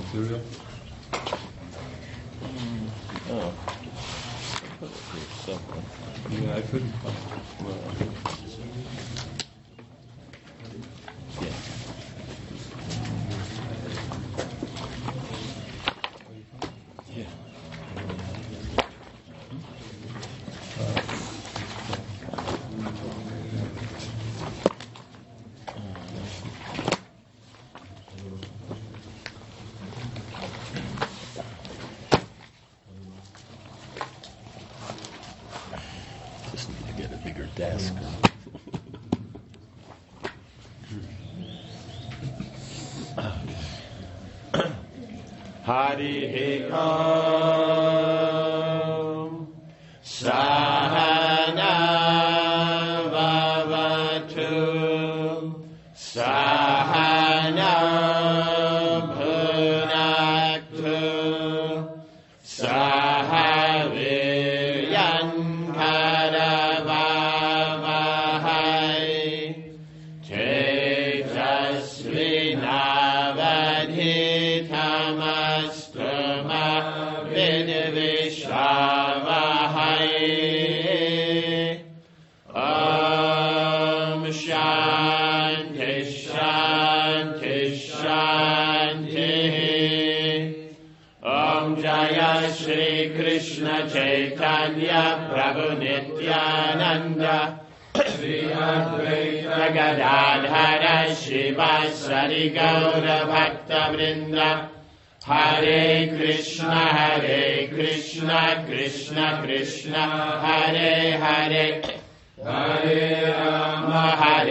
material? Oh. I put it here somewhere. Yeah, I couldn't find it. Well, yeah. Yeah. Just need to get a bigger desk. Hari Om Sahana Bhavatu Sahana Bhunaktu Sahaviryan Karavavahai Tejasvinavadhitamastu Vidvishavahai. Om Shanti Shanti Shanti. Om Jaya Shri Krishna Chaitanya Prabhu Nityananda Shri Advaita Gadadhara Shivasari Gaura Bhakta Vrinda. Hare Krishna Krishna Krishna Hare Hare Hare Rama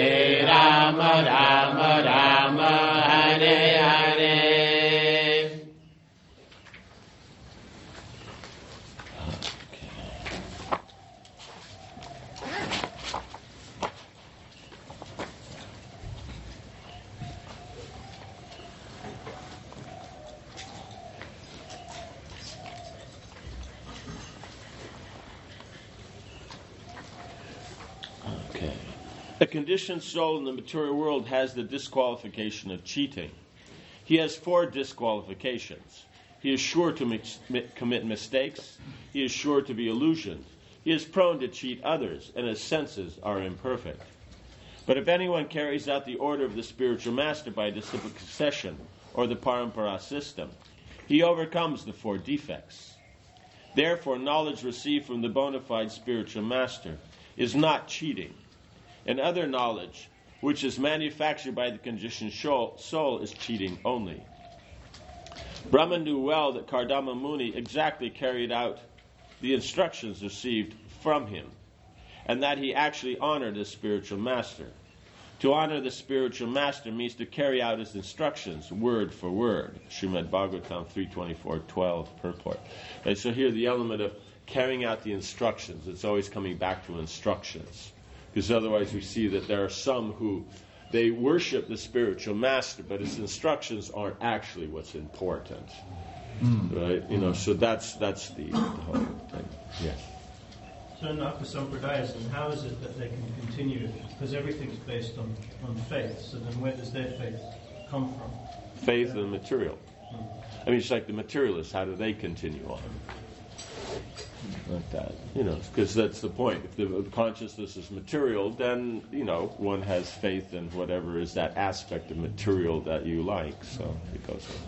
Rama Rama Hare Hare. Okay. A conditioned soul in the material world has the disqualification of cheating. He has 4 disqualifications. He is sure to commit mistakes. He is sure to be illusioned. He is prone to cheat others, and his senses are imperfect. But if anyone carries out the order of the spiritual master by disciplic succession, or the parampara system, he overcomes the 4 defects. Therefore, knowledge received from the bona fide spiritual master is not cheating, and other knowledge, which is manufactured by the conditioned soul, is cheating only. Brahma knew well that Kardama Muni exactly carried out the instructions received from him, and that he actually honored his spiritual master. To honor the spiritual master means to carry out his instructions word for word. Srimad Bhagavatam 3.24.12 purport. And so here the element of carrying out the instructions, it's always coming back to instructions. Because otherwise we see that there are some who, they worship the spiritual master, but his instructions aren't actually what's important. Right? So that's the whole thing. Yes. So in Akha Sampradayasm, how is it that they can continue? Because everything's based on faith. So then where does their faith come from? Faith and material. I mean, it's like the materialists. How do they continue on? Like that. Because that's the point. If the consciousness is material, then, one has faith in whatever is that aspect of material that you like. So it goes on.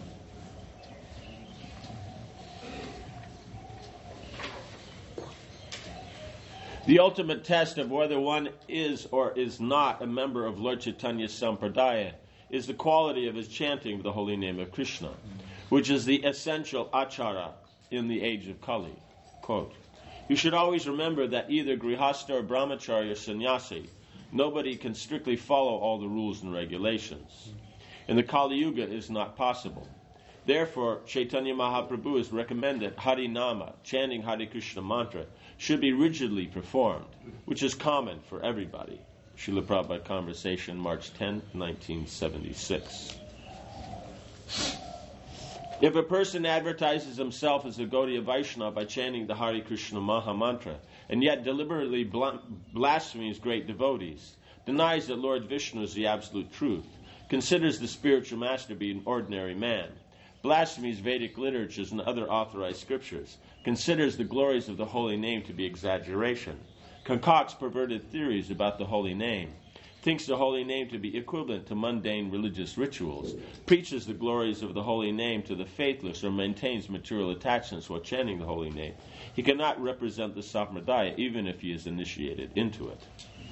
The ultimate test of whether one is or is not a member of Lord Chaitanya's Sampradaya is the quality of his chanting of the holy name of Krishna, which is the essential achara in the age of Kali. Quote, "You should always remember that either grihastha or brahmachari or sannyasi, nobody can strictly follow all the rules and regulations. In the Kali Yuga it is not possible. Therefore, Chaitanya Mahaprabhu has recommended Hari Nama, chanting Hare Krishna mantra, should be rigidly performed, which is common for everybody." Srila Prabhupada Conversation, March 10, 1976. If a person advertises himself as a Gaudiya Vaishnava by chanting the Hare Krishna Maha Mantra, and yet deliberately blasphemes great devotees, denies that Lord Vishnu is the absolute truth, considers the spiritual master to be an ordinary man, blasphemies Vedic literatures and other authorized scriptures, considers the glories of the holy name to be exaggeration, concocts perverted theories about the holy name, thinks the holy name to be equivalent to mundane religious rituals, preaches the glories of the holy name to the faithless, or maintains material attachments while chanting the holy name, he cannot represent the Sampradaya even if he is initiated into it.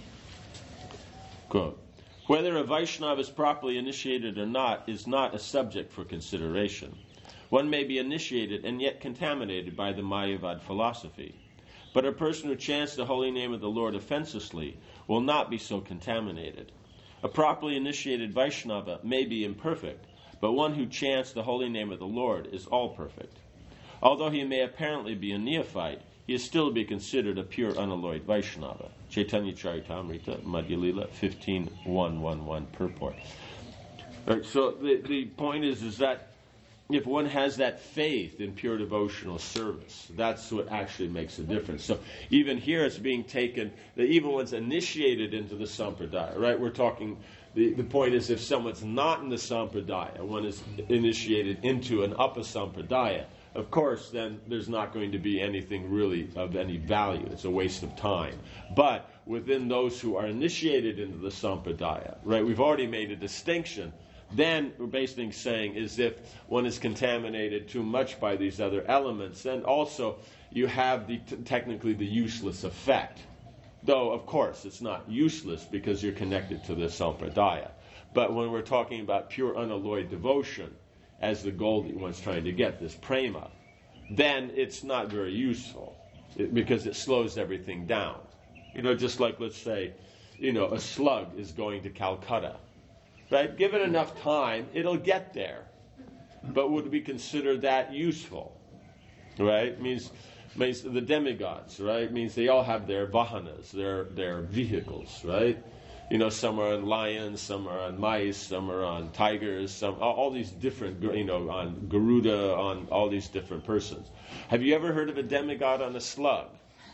Quote, whether a Vaishnava is properly initiated or not is not a subject for consideration. One may be initiated and yet contaminated by the Mayavad philosophy. But a person who chants the holy name of the Lord offensively will not be so contaminated. A properly initiated Vaishnava may be imperfect, but one who chants the holy name of the Lord is all perfect. Although he may apparently be a neophyte, he is still to be considered a pure unalloyed Vaishnava. Chaitanya Charitamrita, Madhya Lila, 15.111 purport. Right, so the point is that if one has that faith in pure devotional service, that's what actually makes a difference. So even here it's being taken, that even one's initiated into the Sampradaya, right? We're talking, the point is if someone's not in the Sampradaya, one is initiated into an Upper Sampradaya, of course, then there's not going to be anything really of any value. It's a waste of time. But within those who are initiated into the Sampradaya, right, we've already made a distinction. Then we're basically saying is if one is contaminated too much by these other elements, then also you have technically the useless effect. Though, of course, it's not useless because you're connected to the Sampradaya. But when we're talking about pure unalloyed devotion, as the goal that one's trying to get, this prema, then it's not very useful because it slows everything down. Just like, let's say, a slug is going to Calcutta. Right? Give it enough time, it'll get there. But would we consider that useful? Right? Means the demigods, right? Means they all have their vahanas, their vehicles, right? Some are on lions, some are on mice, some are on tigers, all these different, on Garuda, on all these different persons. Have you ever heard of a demigod on a slug?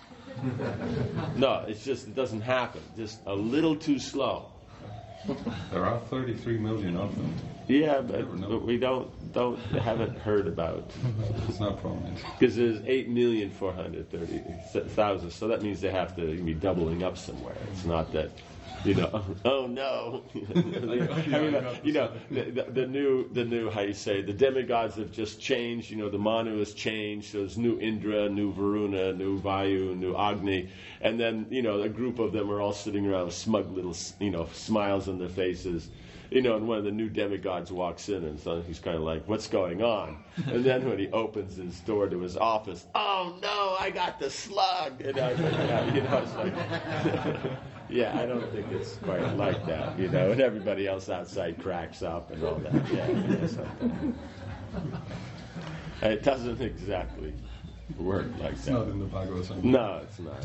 No, it doesn't happen. Just a little too slow. There are 33 million of them. Yeah, but we haven't heard about. It's not prominent. Because there's 8,430,000, so that means they have to be doubling up somewhere. It's not that, oh no. The new, how you say, the demigods have just changed. The Manu has changed. So there's new Indra, new Varuna, new Vayu, new Agni, and then a group of them are all sitting around with smug little smiles on their faces. And one of the new demigods walks in, and so he's kind of like, what's going on? And then when he opens his door to his office, oh no, I got the slug! It's like, yeah, I don't think it's quite like that, and everybody else outside cracks up and all that. It doesn't exactly work like that. It's not in the Bhagavatam. No, it's not.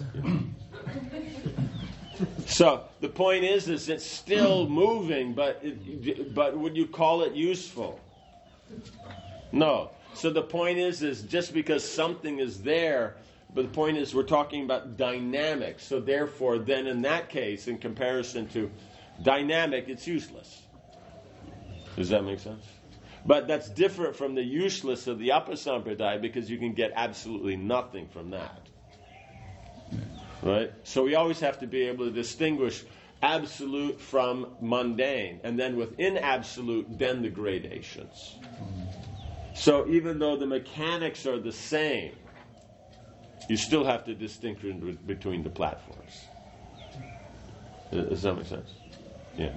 So the point is it's still moving, but would you call it useful? No. So the point is just because something is there, but the point is we're talking about dynamic. So therefore, then in that case, in comparison to dynamic, it's useless. Does that make sense? But that's different from the useless of the Upper Sampradaya because you can get absolutely nothing from that. Right? So we always have to be able to distinguish absolute from mundane. And then within absolute, then the gradations. So even though the mechanics are the same, you still have to distinguish between the platforms. Does that make sense? Yeah.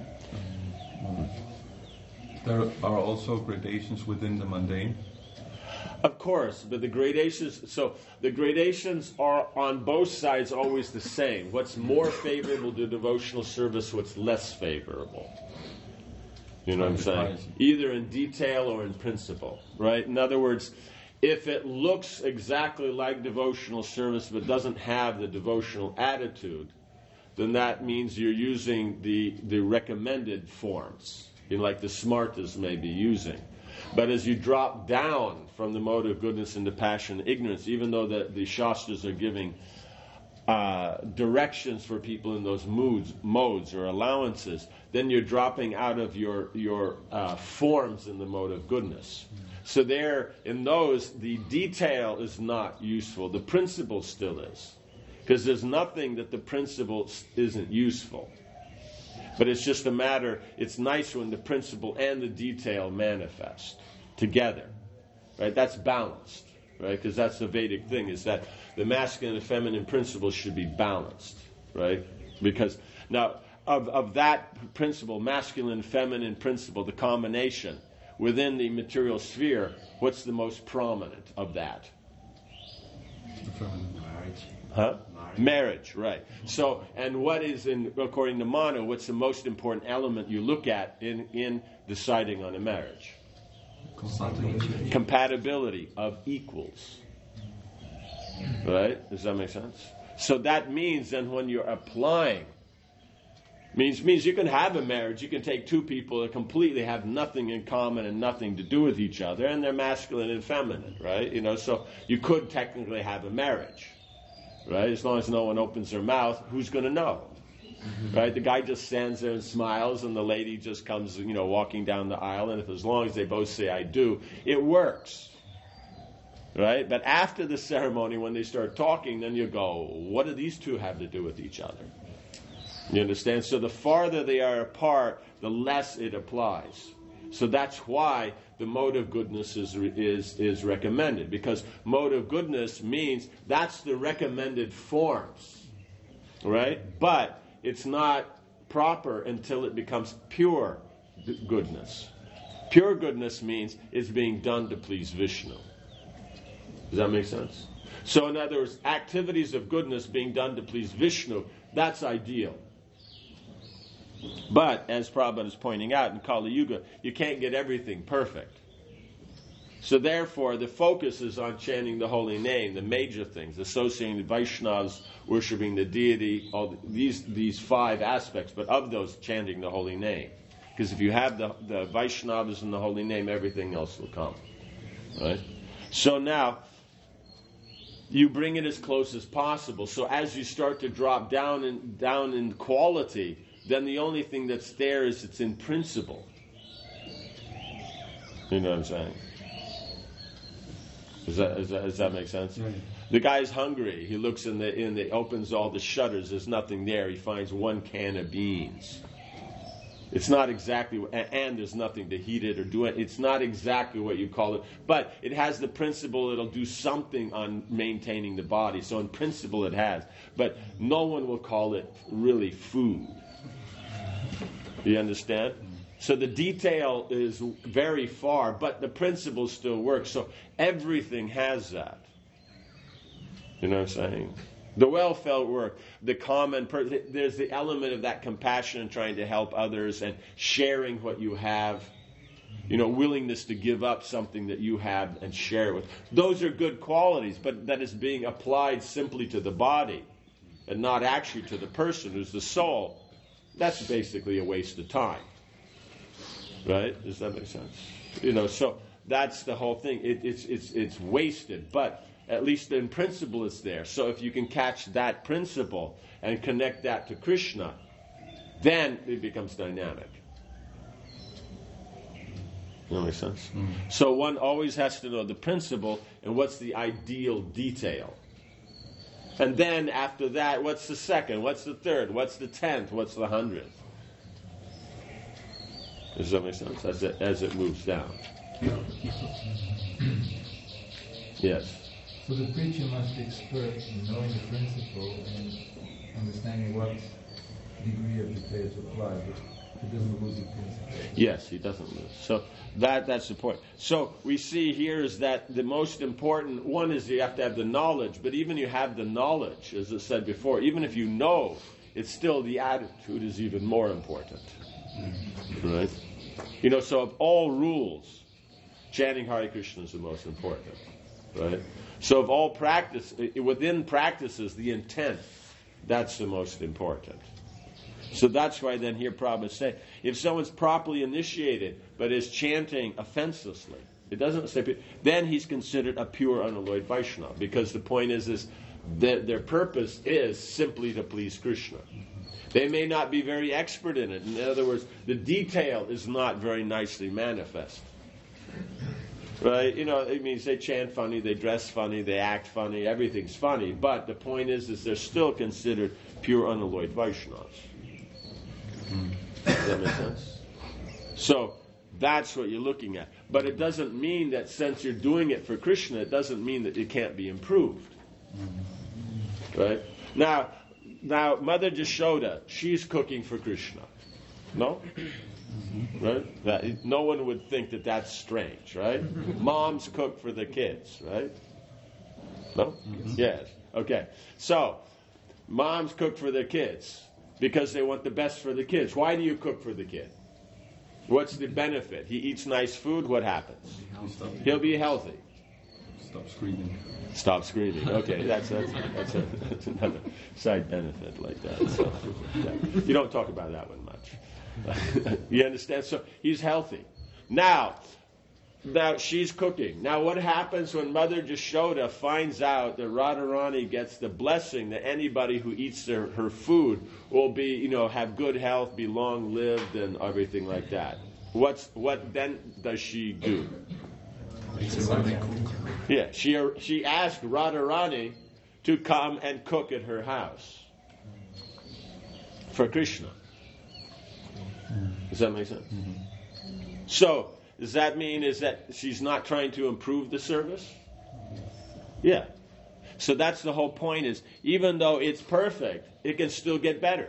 There are also gradations within the mundane. Of course, but the gradations are on both sides always the same. What's more favorable to devotional service, what's less favorable. You know what I'm saying? Either in detail or in principle, right? In other words, if it looks exactly like devotional service but doesn't have the devotional attitude, then that means you're using the recommended forms, like the smartas may be using. But as you drop down from the mode of goodness into passion and ignorance, even though the Shastras are giving directions for people in those modes or allowances, then you're dropping out of your forms in the mode of goodness. So there, in those, the detail is not useful. The principle still is. Because there's nothing that the principle isn't useful. But it's just a matter, it's nice when the principle and the detail manifest together. Right? That's balanced. Right? Because that's the Vedic thing, is that the masculine and feminine principles should be balanced. Right? Because, now, of that principle, masculine and feminine principle, the combination, within the material sphere, what's the most prominent of that? Marriage. Huh? Marriage, right. So, and what is, according to Manu, what's the most important element you look at in deciding on a marriage? Compatibility of equals. Right? Does that make sense? So that means then when you're applying, means you can have a marriage, you can take two people that completely have nothing in common and nothing to do with each other, and they're masculine and feminine, right? So you could technically have a marriage, right? As long as no one opens their mouth, who's going to know? Right? The guy just stands there and smiles, and the lady just comes, walking down the aisle, and as long as they both say I do, it works. Right? But after the ceremony, when they start talking, then you go, what do these two have to do with each other? You understand? So the farther they are apart, the less it applies. So that's why the mode of goodness is recommended. Because mode of goodness means that's the recommended forms. Right? But it's not proper until it becomes pure goodness. Pure goodness means it's being done to please Vishnu. Does that make sense? So in other words, activities of goodness being done to please Vishnu, that's ideal. But, as Prabhupada is pointing out, in Kali Yuga, you can't get everything perfect. So therefore, the focus is on chanting the holy name, the major things, associating the Vaishnavas, worshipping the deity, all these five aspects, but of those, chanting the holy name. Because if you have the Vaishnavas and the holy name, everything else will come. Right? So now, you bring it as close as possible. So as you start to drop down in quality, then the only thing that's there is it's in principle. You know what I'm saying? Does that make sense? Right. The guy's hungry. He looks opens all the shutters. There's nothing there. He finds one can of beans. It's not exactly, and there's nothing to heat it or do it. It's not exactly what you call it, but it has the principle. It'll do something on maintaining the body. So in principle, it has. But no one will call it really food. You understand? So the detail is very far, but the principle still works. So everything has that. You know what I'm saying? The well-felt work, the common there's the element of that compassion and trying to help others and sharing what you have. Willingness to give up something that you have and share it with. Those are good qualities, but that is being applied simply to the body and not actually to the person who's the soul. That's basically a waste of time. Right? Does that make sense? So that's the whole thing. It's wasted, but at least in principle it's there. So if you can catch that principle and connect that to Krishna, then it becomes dynamic. Does that make sense? Mm-hmm. So one always has to know the principle and what's the ideal detail. And then after that, what's the second? What's the third? What's the 10th? What's the 100th? Does that make sense? As it moves down. Yes. So the preacher must be expert in knowing the principle and understanding what degree of detail to apply, but he doesn't lose the principle. Yes, he doesn't lose. So that's the point. So we see here is that the most important one is you have to have the knowledge, but even you have the knowledge, as I said before, even if you know, it's still the attitude is even more important. Right? So of all rules, chanting Hare Krishna is the most important. Right? So of all within practices, the intent, that's the most important. So that's why then here Prabhupada say, if someone's properly initiated, but is chanting offenselessly, it doesn't say, then he's considered a pure unalloyed Vaishnava, because the point is Their purpose is simply to please Krishna. They may not be very expert in it. In other words, the detail is not very nicely manifest. Right? It means they chant funny, they dress funny, they act funny, everything's funny. But the point is they're still considered pure unalloyed Vaishnavas. Does that make sense? So, that's what you're looking at. But it doesn't mean that since you're doing it for Krishna, it doesn't mean that it can't be improved. Right? Now, Mother Jashoda, she's cooking for Krishna. No? Right? No one would think that that's strange, right? Moms cook for the kids, right? No? Yes. Okay. So, moms cook for their kids because they want the best for the kids. Why do you cook for the kid? What's the benefit? He eats nice food, what happens? He'll be healthy. Stop screaming. Stop screaming. Okay, that's another side benefit like that. So, yeah. You don't talk about that one much. You understand? So he's healthy. Now she's cooking. Now what happens when Mother Jashoda finds out that Radharani gets the blessing that anybody who eats her food will be, have good health, be long lived, and everything like that? What then does she do? Yeah, she asked Radharani to come and cook at her house for Krishna. Does that make sense? Mm-hmm. So, does that mean is that she's not trying to improve the service? Yeah. So that's the whole point is, even though it's perfect, it can still get better.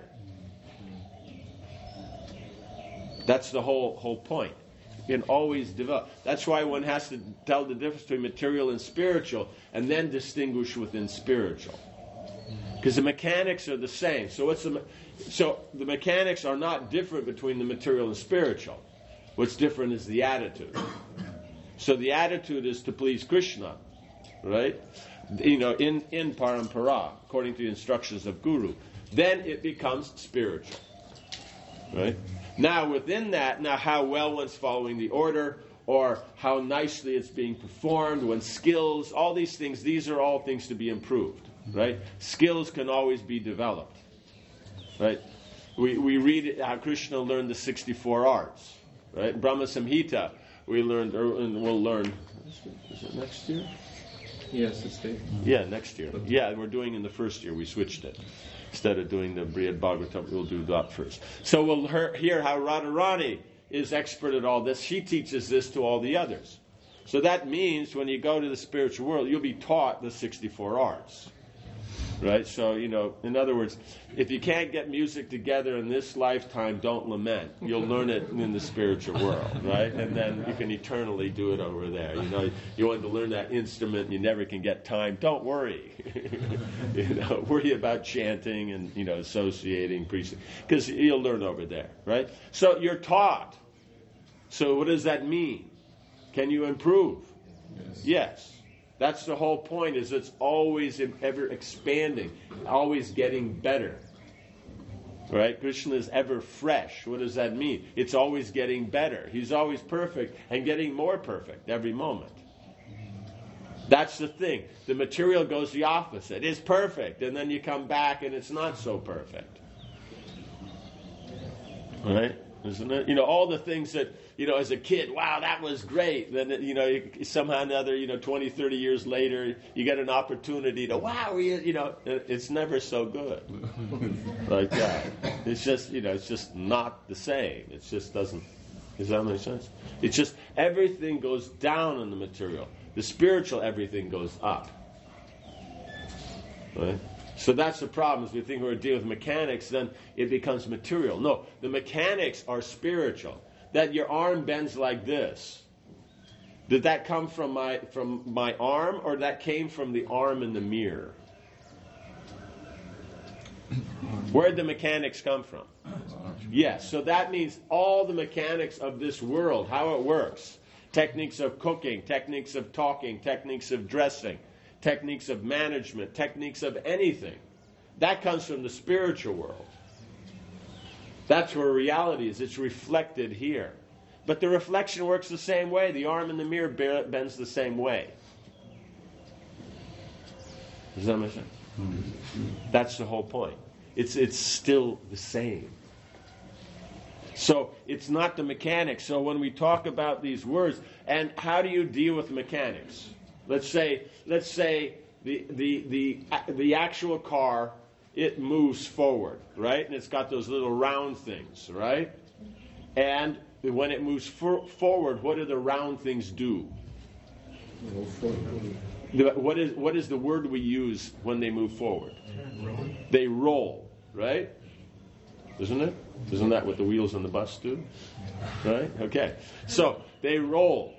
That's the whole point. You can always develop. That's why one has to tell the difference between material and spiritual, and then distinguish within spiritual. Because the mechanics are the same. So the mechanics are not different between the material and spiritual. What's different is the attitude. So the attitude is to please Krishna, right? In parampara, according to the instructions of Guru. Then it becomes spiritual, right? Now within that, how well one's following the order, or how nicely it's being performed, one's skills, all these things, these are all things to be improved, right? Skills can always be developed, right? We read how Krishna learned the 64 arts, right? Brahma Samhita, we learned, and we'll learn, is it next year? Yes, it's the... Yeah, next year. Yeah, we're doing in the first year, we switched it. Instead of doing the Brihad Bhagavatam, we'll do that first. So we'll hear how Radharani is expert at all this. She teaches this to all the others. So that means when you go to the spiritual world, you'll be taught the 64 arts. Right? So, in other words, if you can't get music together in this lifetime, don't lament. You'll learn it in the spiritual world, right? And then you can eternally do it over there. You want to learn that instrument, you never can get time. Don't worry. Worry about chanting and, associating, preaching, because you'll learn over there, right? So you're taught. So what does that mean? Can you improve? Yes. That's the whole point, is it's always ever expanding, always getting better. Right? Krishna is ever fresh. What does that mean? It's always getting better. He's always perfect and getting more perfect every moment. That's the thing. The material goes the opposite. It's perfect, and then you come back and it's not so perfect. Right? Isn't it? All the things that, as a kid, wow, that was great. Then, somehow or another, 20, 30 years later, you get an opportunity to, wow, it's never so good. Like that. It's just, it's just not the same. It just doesn't, does that make sense? It's just, everything goes down in the material. The spiritual, everything goes up. Right? So that's the problem. Is we think we're dealing with mechanics, then it becomes material. No, the mechanics are spiritual. That your arm bends like this. Did that come from my arm, or that came from the arm in the mirror? Where did the mechanics come from? Yes, so that means all the mechanics of this world, how it works. Techniques of cooking, techniques of talking, techniques of dressing, techniques of management, techniques of anything. That comes from the spiritual world. That's where reality is. It's reflected here. But the reflection works the same way. The arm in the mirror bends the same way. Does that make sense? That's the whole point. It's still the same. So it's not the mechanics. So when we talk about these words, and how do you deal with mechanics? Let's say the actual car, it moves forward, right? And it's got those little round things, right? And when it moves forward, what do the round things do? What is the word we use when they move forward? They roll, right? Isn't it? Isn't that what the wheels on the bus do? Right? Okay. So they roll.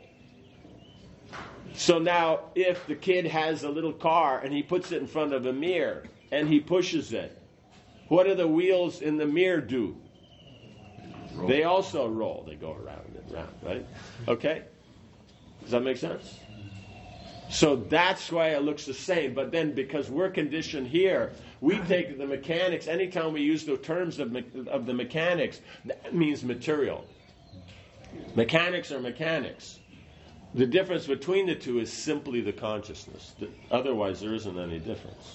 So now, if the kid has a little car and he puts it in front of a mirror and he pushes it, what do the wheels in the mirror do? Roll. They also roll. They go around and around, right? Okay? Does that make sense? So that's why it looks the same. But then because we're conditioned here, we take the mechanics. Anytime we use the terms of the mechanics, that means material. Mechanics are mechanics. The difference between the two is simply the consciousness. Otherwise, there isn't any difference.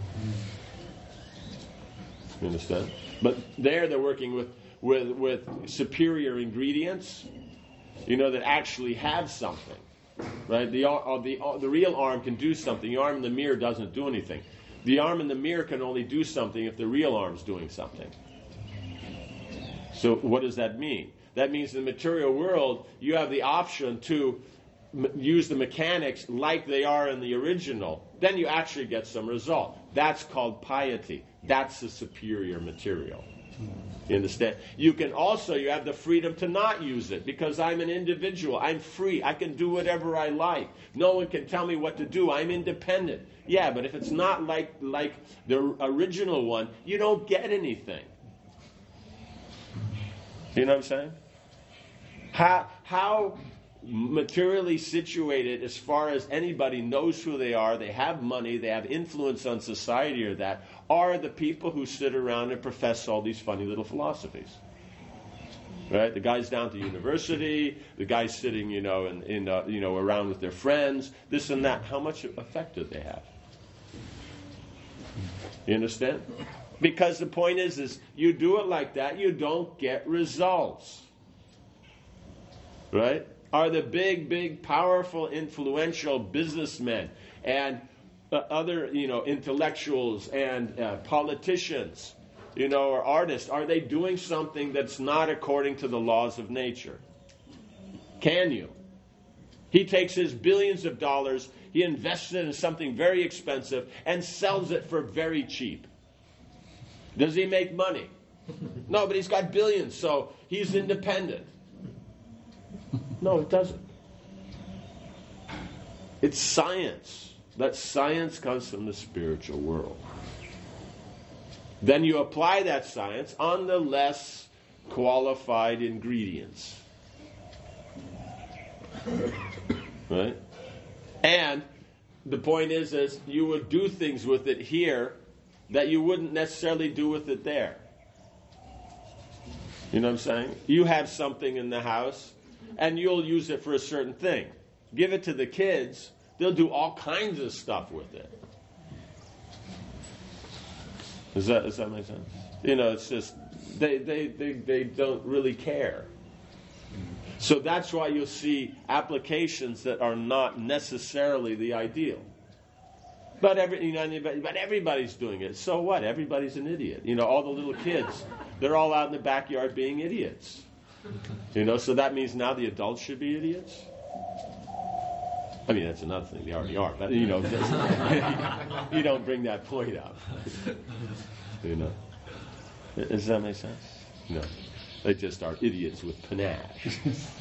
You understand? But there they're working with superior ingredients, that actually have something. Right? The real arm can do something. The arm in the mirror doesn't do anything. The arm in the mirror can only do something if the real arm's doing something. So what does that mean? That means in the material world, you have the option to use the mechanics like they are in the original. Then you actually get some result. That's called piety. That's the superior material. You understand? You have the freedom to not use it because I'm an individual. I'm free. I can do whatever I like. No one can tell me what to do. I'm independent. Yeah, but if it's not like the original one, you don't get anything. You know what I'm saying? How materially situated as far as anybody knows who they are, they have money, they have influence on society or that, are the people who sit around and profess all these funny little philosophies. Right? The guys down to university, the guys sitting, around with their friends, this and that. How much effect do they have? You understand? Because the point is you do it like that, you don't get results. Right? Are the big, powerful, influential businessmen and other, intellectuals and politicians, or artists, are they doing something that's not according to the laws of nature? Can you? He takes his billions of dollars, he invests it in something very expensive and sells it for very cheap. Does he make money? No, but he's got billions, so he's independent. No, it doesn't. It's science. That science comes from the spiritual world. Then you apply that science on the less qualified ingredients. Right? And the point is you would do things with it here that you wouldn't necessarily do with it there. You know what I'm saying? You have something in the house, and you'll use it for a certain thing. Give it to the kids, they'll do all kinds of stuff with it. Does that make sense? It's just they don't really care. So that's why you'll see applications that are not necessarily the ideal. But everybody's doing it. So what? Everybody's an idiot. All the little kids, they're all out in the backyard being idiots. So that means now the adults should be idiots? I mean, that's another thing. They already are. But, you don't bring that point up. Does that make sense? No. They just are idiots with panache.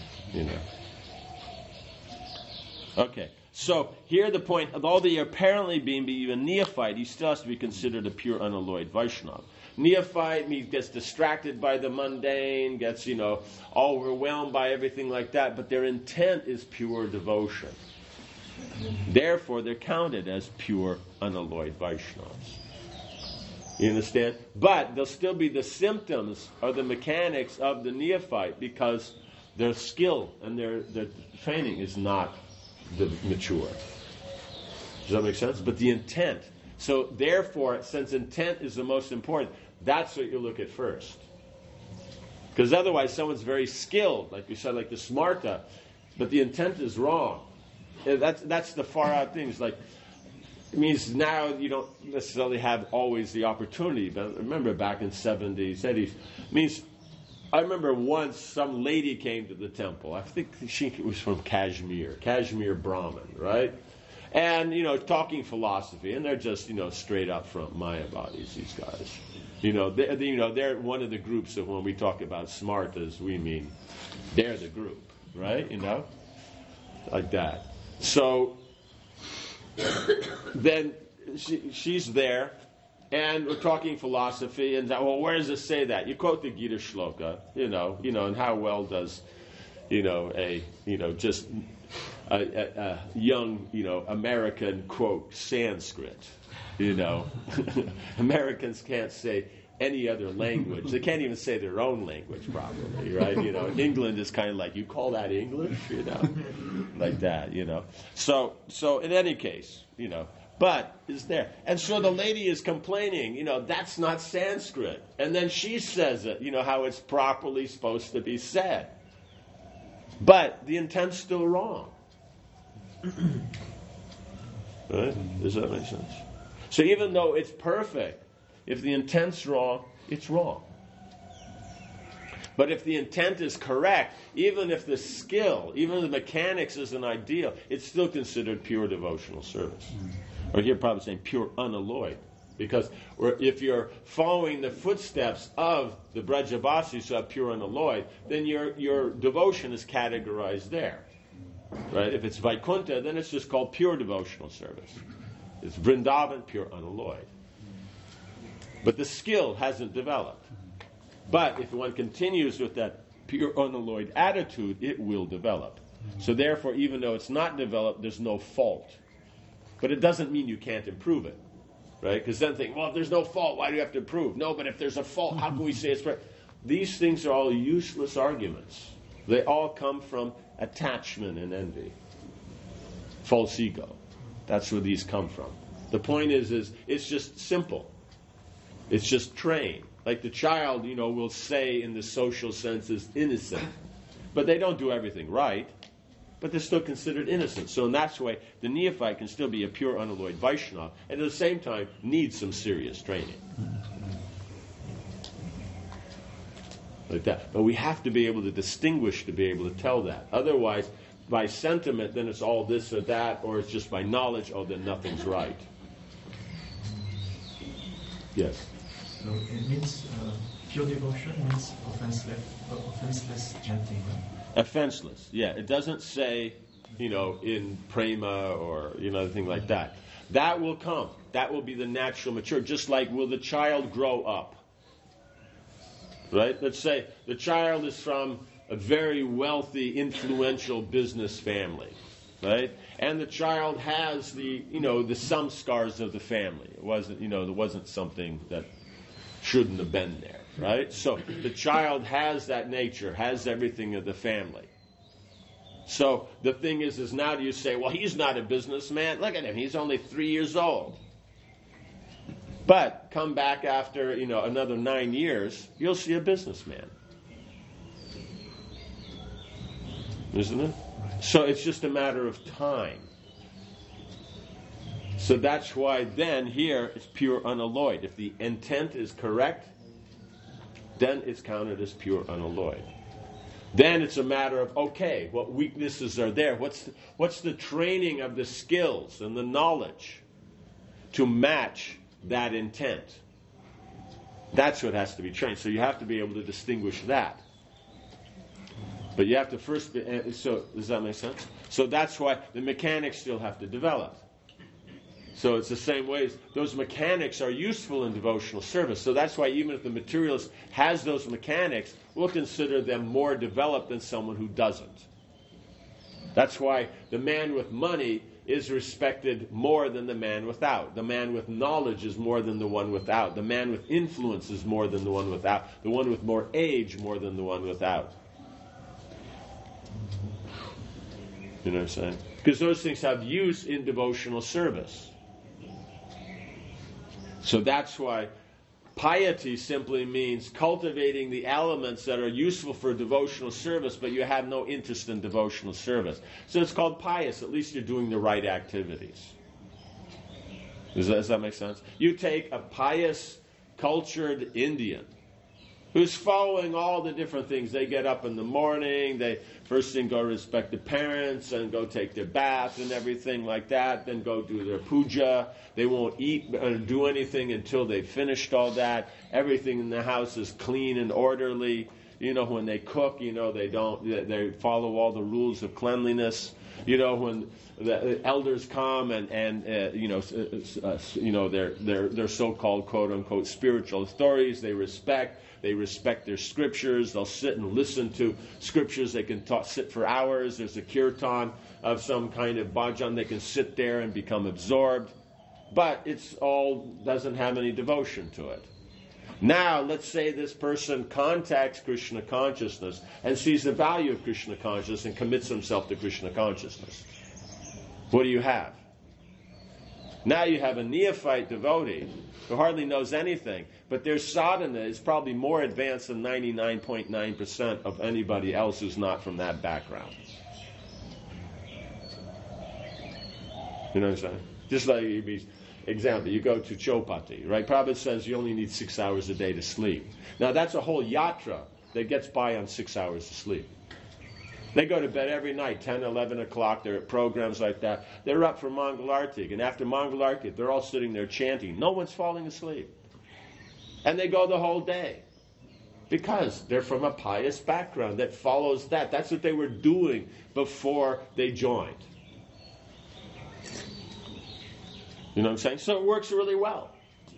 Okay. So here the point, although they apparently being a neophyte, he still has to be considered a pure unalloyed Vaishnava. Neophyte means gets distracted by the mundane, gets, overwhelmed by everything like that, but their intent is pure devotion. Therefore, they're counted as pure unalloyed Vaishnavas. You understand? But there'll still be the symptoms or the mechanics of the neophyte because their skill and their training is not mature. Does that make sense? But the intent, So therefore, since intent is the most important, that's what you look at first. Because otherwise, someone's very skilled, like we said, like the smarta, but the intent is wrong. And that's the far out things. Like, it means now you don't necessarily have always the opportunity. But remember back in 70s, 80s, it means I remember once some lady came to the temple. I think she was from Kashmir Brahmin, right? And, talking philosophy, and they're just, straight up front Mayavadis, these guys. They're one of the groups that when we talk about smartas, we mean they're the group, right? Like that. So then she's there, and we're talking philosophy, and where does it say that? You quote the Gita Shloka, and how well does, just a young, American quote Sanskrit, Americans can't say any other language. They can't even say their own language properly, right? England is kind of like, you call that English, like that, So in any case, but is there. And so the lady is complaining, that's not Sanskrit. And then she says it, how it's properly supposed to be said. But the intent's still wrong. Right? Does that make sense? So even though it's perfect, if the intent's wrong, it's wrong. But if the intent is correct, even if the skill, even the mechanics isn't ideal, it's still considered pure devotional service. Or here probably saying pure unalloyed. Because if you're following the footsteps of the Brajavasis who have pure unalloyed, then your devotion is categorized there. Right? If it's Vaikuntha, then it's just called pure devotional service. It's Vrindavan, pure unalloyed. But the skill hasn't developed. But if one continues with that pure unalloyed attitude, it will develop. So therefore, even though it's not developed, there's no fault. But it doesn't mean you can't improve it. Right? Because then think, well, if there's no fault, why do you have to improve? No, but if there's a fault, how can we say it's right? These things are all useless arguments. They all come from attachment and envy. False ego. That's where these come from. The point is it's just simple. It's just trained. Like the child, will say in the social sense is innocent. But they don't do everything right. But they're still considered innocent. So in that way, the neophyte can still be a pure unalloyed Vaishnava, and at the same time needs some serious training. Like that. But we have to be able to distinguish to be able to tell that. Otherwise, by sentiment, then it's all this or that, or it's just by knowledge, then nothing's right. Yes? So it means pure devotion means offenseless chanting. Offenseless, yeah. It doesn't say, in prema or, anything like that. That will come. That will be the natural mature. Just like, will the child grow up? Right? Let's say the child is from a very wealthy, influential business family. Right? And the child has the samskars of the family. It wasn't, there wasn't something that shouldn't have been there. Right? So the child has that nature, has everything of the family. So the thing is now do you say, well, he's not a businessman. Look at him. He's only 3 years old. But come back after, another 9 years, you'll see a businessman. Isn't it? So it's just a matter of time. So that's why then here it's pure unalloyed. If the intent is correct, then it's counted as pure unalloyed. Then it's a matter of, okay, what weaknesses are there? What's the training of the skills and the knowledge to match that intent? That's what has to be trained. So you have to be able to distinguish that. But you have to first be, so does that make sense? So that's why the mechanics still have to develop. So it's the same way. Those mechanics are useful in devotional service. So that's why even if the materialist has those mechanics, we'll consider them more developed than someone who doesn't. That's why the man with money is respected more than the man without. The man with knowledge is more than the one without. The man with influence is more than the one without. The one with more age more than the one without. You know what I'm saying? Because those things have use in devotional service. So that's why piety simply means cultivating the elements that are useful for devotional service, but you have no interest in devotional service. So it's called pious. At least you're doing the right activities. Does that make sense? You take a pious, cultured Indian who's following all the different things. They get up in the morning, they first thing go respect the parents and go take their bath and everything like that, then go do their puja. They won't eat or do anything until they've finished all that. Everything in the house is clean and orderly. When they cook, they follow all the rules of cleanliness. When the elders come and their so-called quote unquote spiritual authorities, they respect their scriptures. They'll sit and listen to scriptures. They can sit for hours. There's a kirtan of some kind of bhajan. They can sit there and become absorbed. But it's all doesn't have any devotion to it. Now, let's say this person contacts Krishna consciousness and sees the value of Krishna consciousness and commits himself to Krishna consciousness. What do you have? Now you have a neophyte devotee who hardly knows anything, but their sadhana is probably more advanced than 99.9% of anybody else who's not from that background. You know what I'm saying? Just like example, you go to Chopati, right? Prabhupada says you only need 6 hours a day to sleep. Now that's a whole yatra that gets by on 6 hours of sleep. They go to bed every night, 10, 11 o'clock. They're at programs like that. They're up for Mangalarti. And after Mangalarti, they're all sitting there chanting. No one's falling asleep. And they go the whole day. Because they're from a pious background that follows that. That's what they were doing before they joined. You know what I'm saying? So it works really well.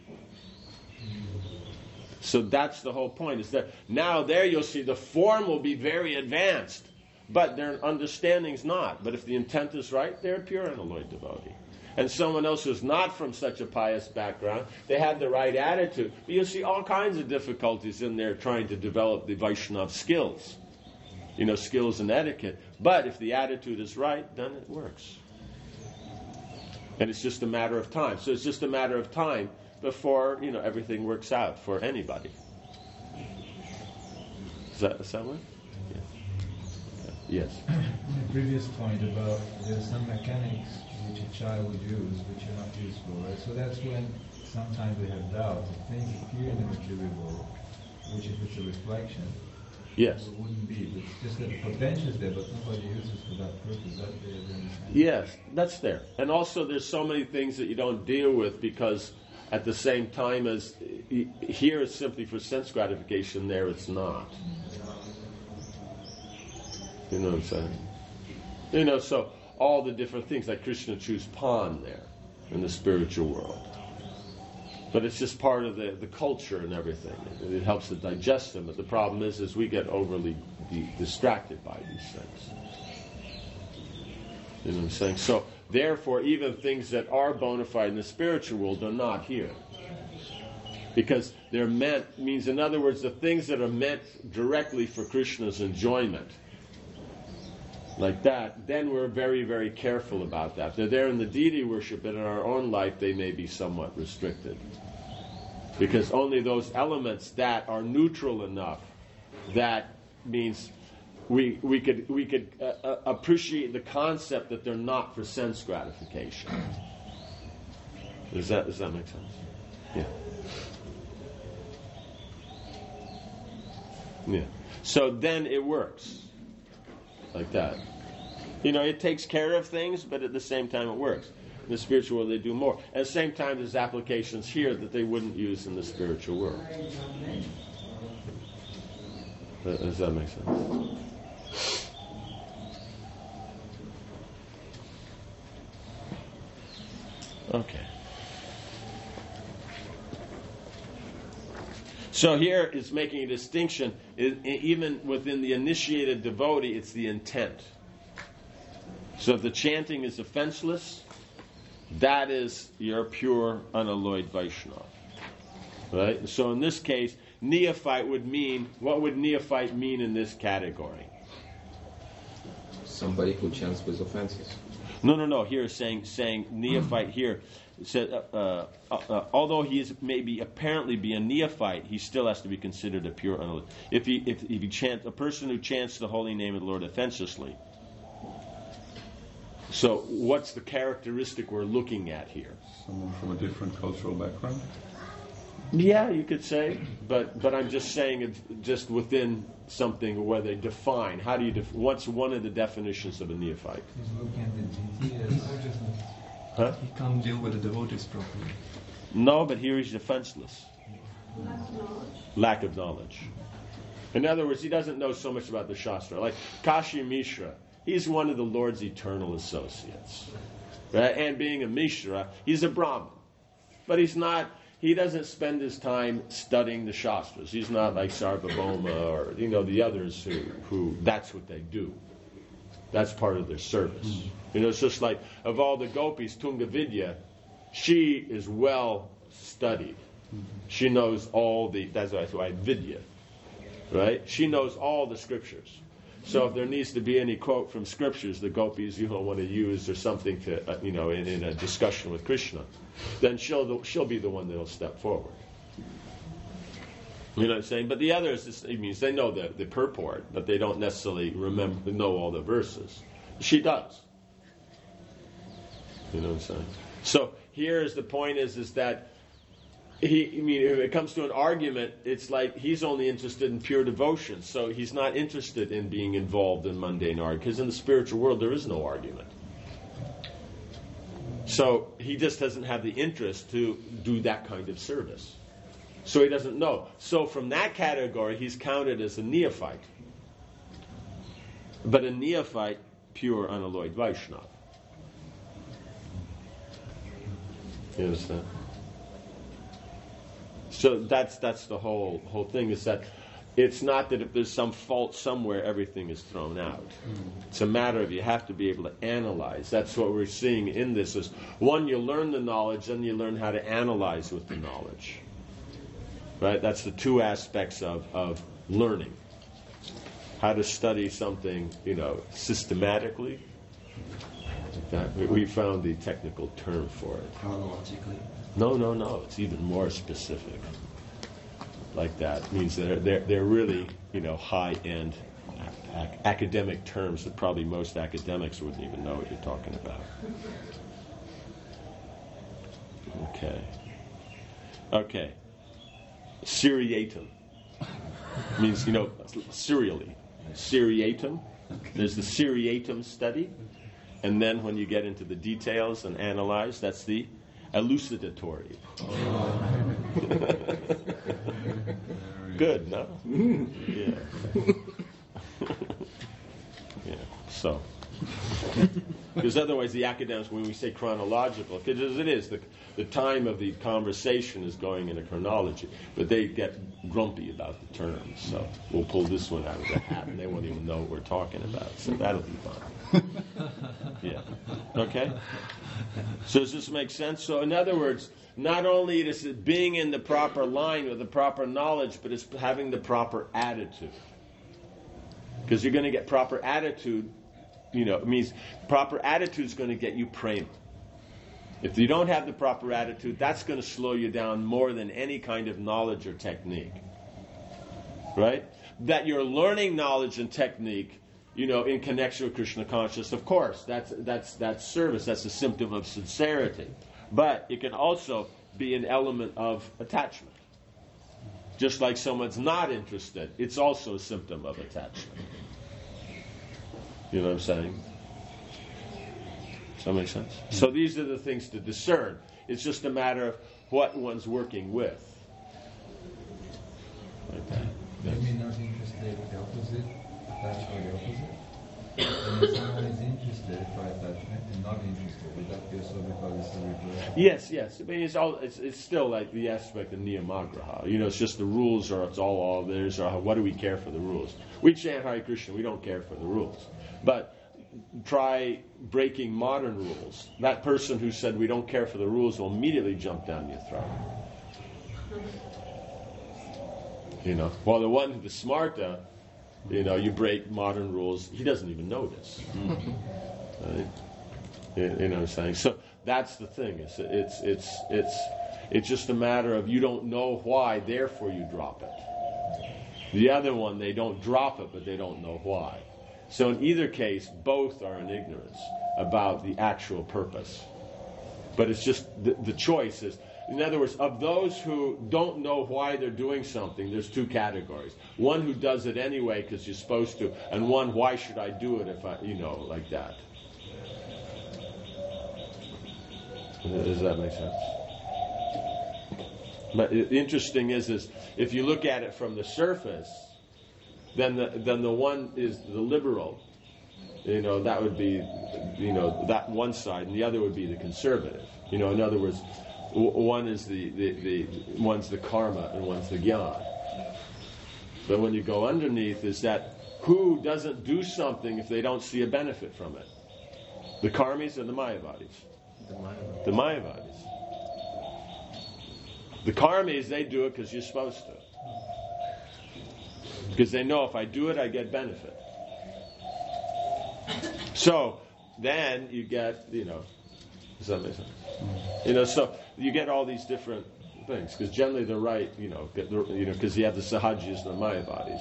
So that's the whole point, is that now there you'll see the form will be very advanced, but their understanding's not. But if the intent is right, they're a pure unalloyed devotee. And someone else who's not from such a pious background, they have the right attitude. But you'll see all kinds of difficulties in there trying to develop the Vaishnava skills. Skills and etiquette. But if the attitude is right, then it works. And it's just a matter of time. So it's just a matter of time before, everything works out for anybody. Is that right? Yeah. Yes. The previous point about there are some mechanics which a child would use which are not useful, right? So that's when sometimes we have doubts. If things appear in the material world, which if it's a reflection, yes, it wouldn't be. But it's just that the potential is there, but nobody uses for that purpose. That they understand. Yes, that's there. And also there's so many things that you don't deal with because at the same time as here it's simply for sense gratification, there it's not. You know what I'm saying? So all the different things, like Krishna chews pan there in the spiritual world. But it's just part of the culture and everything. It helps to digest them. But the problem is we get overly distracted by these things. You know what I'm saying? So, therefore, even things that are bona fide in the spiritual world are not here. Because they're meant, means in other words, the things that are meant directly for Krishna's enjoyment, like that, then we're very, very careful about that. They're there in the deity worship, but in our own life they may be somewhat restricted. Because only those elements that are neutral enough, that means we could appreciate the concept that they're not for sense gratification. Does that make sense? Yeah. Yeah. So then it works. Like that. It takes care of things, but at the same time it works. In the spiritual world they do more. At the same time there's applications here that they wouldn't use in the spiritual world. Does that make sense? Okay. So here it's making a distinction. Even within the initiated devotee, it's the intent. So if the chanting is offenseless, that is your pure unalloyed Vaishnava. Right? So in this case, neophyte would mean, what would neophyte mean in this category? Somebody who chants with offenses. No. Here saying neophyte here said, although he is maybe apparently be a neophyte, he still has to be considered a pure unalloyed. If he chants, a person who chants the holy name of the Lord offenselessly. So, what's the characteristic we're looking at here? Someone from a different cultural background. Yeah, you could say, but I'm just saying it's just within something where they define. How do you what's one of the definitions of a neophyte? He's looking at the GT as consciousness. Huh? He can't deal with the devotees properly. No, but here he's defenseless. Lack of knowledge. In other words, he doesn't know so much about the Shastra. Like Kashi Mishra, he's one of the Lord's eternal associates. Right? And being a Mishra, he's a Brahmin. But he doesn't spend his time studying the Shastras. He's not like Sarvabhauma or, the others who that's what they do. That's part of their service. It's just like, of all the gopis, Tungavidya, she is well studied. She knows that's why Vidya, right? She knows all the scriptures. So if there needs to be any quote from scriptures the gopis want to use or something to, in a discussion with Krishna, then she'll be the one that'll step forward. You know what I'm saying? But the others, it means they know the purport, but they don't necessarily know all the verses. She does. You know what I'm saying? So here's the point is that if it comes to an argument, it's like he's only interested in pure devotion. So he's not interested in being involved in mundane argument, because in the spiritual world there is no argument. So he just doesn't have the interest to do that kind of service. So he doesn't know. So from that category, he's counted as a neophyte. But a neophyte, pure unalloyed Vaishnava. You understand? So that's the whole thing, is that it's not that if there's some fault somewhere, everything is thrown out. It's a matter of you have to be able to analyze. That's what we're seeing in this is, one, you learn the knowledge, then you learn how to analyze with the knowledge. Right? That's the two aspects of learning. How to study something, systematically. We found the technical term for it. Chronologically. No. It's even more specific. Like that. It means they're really, high-end academic terms that probably most academics wouldn't even know what you're talking about. Okay. Seriatim means, serially. Seriatim. There's the seriatim study. And then when you get into the details and analyze, that's the elucidatory. Good, no? Yeah. Yeah, so. Because otherwise the academics, when we say chronological, because it is, the time of the conversation is going in a chronology, but they get grumpy about the terms, so we'll pull this one out of the hat and they won't even know what we're talking about, so that'll be fun. Yeah. Okay? So does this make sense? So in other words, not only is it being in the proper line with the proper knowledge, but it's having the proper attitude. Because you're going to get proper attitude, it means proper attitude is going to get you prema. If you don't have the proper attitude, that's going to slow you down more than any kind of knowledge or technique. Right? That you're learning knowledge and technique, in connection with Krishna consciousness, of course, that's service, that's a symptom of sincerity. But it can also be an element of attachment. Just like someone's not interested, it's also a symptom of attachment. You know what I'm saying? Does that make sense? So these are the things to discern. It's just a matter of what one's working with. Like that. Maybe not interested, the opposite, attached or the opposite. And if someone is interested by attachment and not interested, would that be also because it's a reverse? Yes. I mean, it's still like the aspect of niyamagraha. It's just the rules, or it's all theirs, or what do we care for the rules? We chant Hare Krishna, we don't care for the rules. But try breaking modern rules. That person who said we don't care for the rules will immediately jump down your throat. While the one, the smarta, you break modern rules, he doesn't even notice. Right? You know what I'm saying? So that's the thing. It's just a matter of you don't know why, therefore you drop it. The other one, they don't drop it, but they don't know why. So in either case, both are in ignorance about the actual purpose. But it's just the choice is, in other words, of those who don't know why they're doing something, there's two categories. One who does it anyway because you're supposed to, and one, why should I do it if I, like that. Does that make sense? But interesting is if you look at it from the surface, then the one is the liberal. That would be, that one side, and the other would be the conservative. In other words, one is one's the karma and one's the jnana. But when you go underneath, is that who doesn't do something if they don't see a benefit from it? The karmis or the mayavadis? The mayavadis. The karmis, they do it because you're supposed to. Because they know if I do it, I get benefit. So then you get, does that make sense? So you get all these different things because generally they're right, because you have the sahajis and the mayavadis,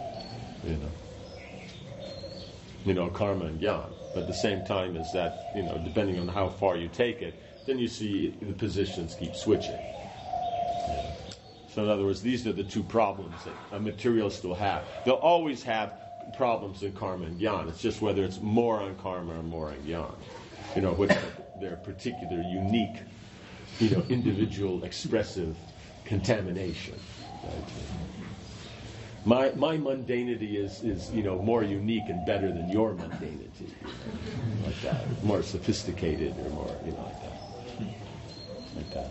karma and jnana. But at the same time is that, depending on how far you take it, then you see the positions keep switching. So in other words, these are the two problems that a materialist will have. They'll always have problems in karma and jnana. It's just whether it's more on karma or more on jnana. What's their particular unique, individual expressive contamination. Right? My mundanity is more unique and better than your mundanity. Like that. More sophisticated or more, like that. Like that.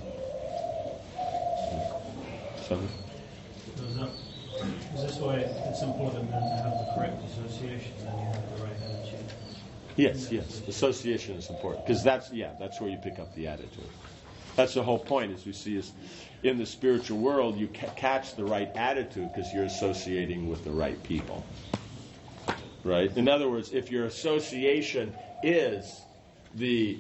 So, is this why it's important then to have the correct association, then you have the right attitude? Yes. Association is important because that's where you pick up the attitude. That's the whole point, as we see, is in the spiritual world you catch the right attitude because you're associating with the right people. Right? In other words, if your association is the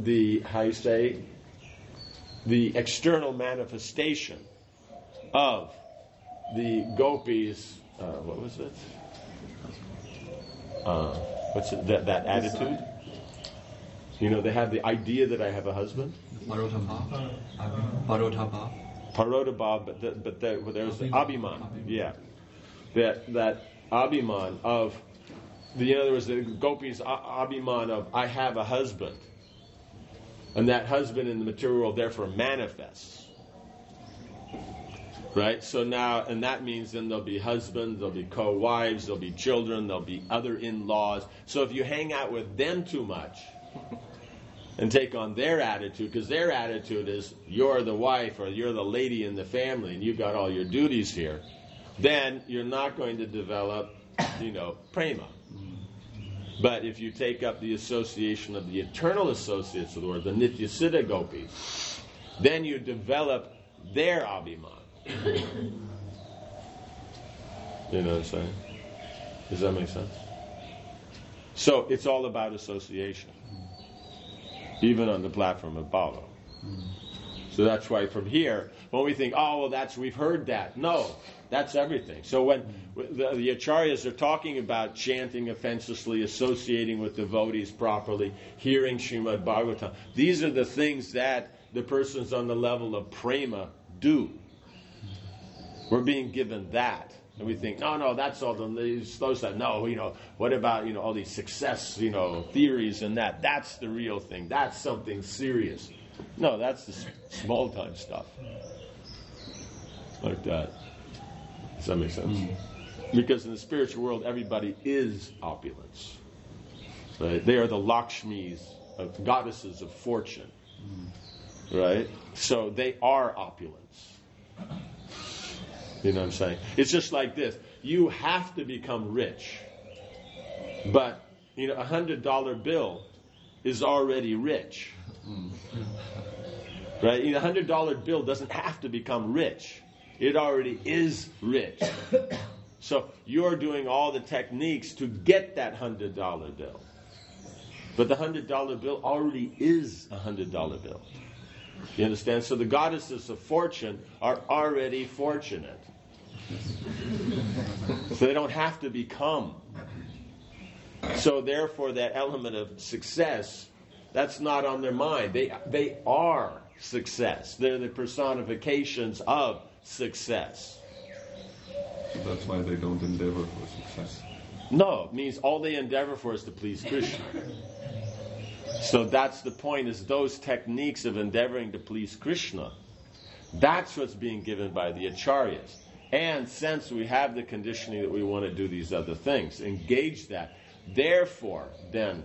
external manifestation of the gopis, what was it? What's it, that attitude? They have the idea that I have a husband. Parotapa. Parotapa, but there's the abhiman. Yeah, that abhiman of in other words, the gopis abhiman of I have a husband, and that husband in the material world therefore manifests. Right? So now, and that means then there'll be husbands, there'll be co-wives, there'll be children, there'll be other in-laws. So if you hang out with them too much and take on their attitude, because their attitude is you're the wife or you're the lady in the family and you've got all your duties here, then you're not going to develop, prema. But if you take up the association of the eternal associates of the Lord, the Nityasiddha gopis, then you develop their abhiman. You know what I'm saying? Does that make sense? So it's all about association, even on the platform of Bhava. So that's why from here, when we think, we've heard that. No, that's everything. So when the acharyas are talking about chanting offensively, associating with devotees properly, hearing Srimad Bhagavatam, these are the things that the persons on the level of prema do. We're being given that. And we think, no, that's all those that. No, what about, all these success, theories and that. That's the real thing. That's something serious. No, that's the small time stuff. Like that. Does that make sense? Because in the spiritual world, everybody is opulence. Right? They are the Lakshmis, goddesses of fortune. Right? So they are opulence. You know what I'm saying? It's just like this. You have to become rich. But, $100 bill is already rich. Right? A $100 bill doesn't have to become rich. It already is rich. So you're doing all the techniques to get that $100 bill. But the $100 bill already is a $100 bill. You understand? So the goddesses of fortune are already fortunate. So they don't have to become. So therefore that element of success, that's not on their mind. They are success. They're the personifications of success. So that's why they don't endeavor for success. No, it means all they endeavor for is to please Krishna. So that's the point, is those techniques of endeavoring to please Krishna, that's what's being given by the acharyas. And since we have the conditioning that we want to do these other things, engage that. Therefore, then,